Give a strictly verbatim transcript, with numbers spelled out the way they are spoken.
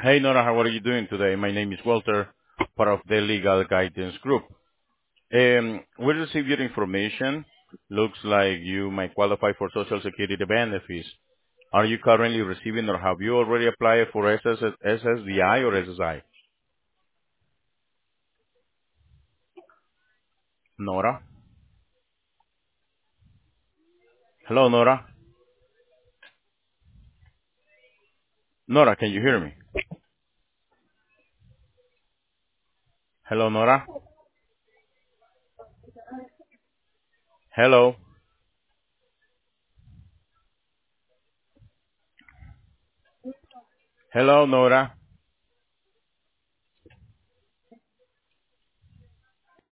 Hey Nora, how are you doing today? My name is Walter, part of the Legal Guidance Group. Um, we received your information. Looks like you might qualify for Social Security benefits. Are you currently receiving or have you already applied for S S S S D I or S S I? Nora? Hello, Nora? Nora, can you hear me? Hello, Nora? Hello? Hello, Nora?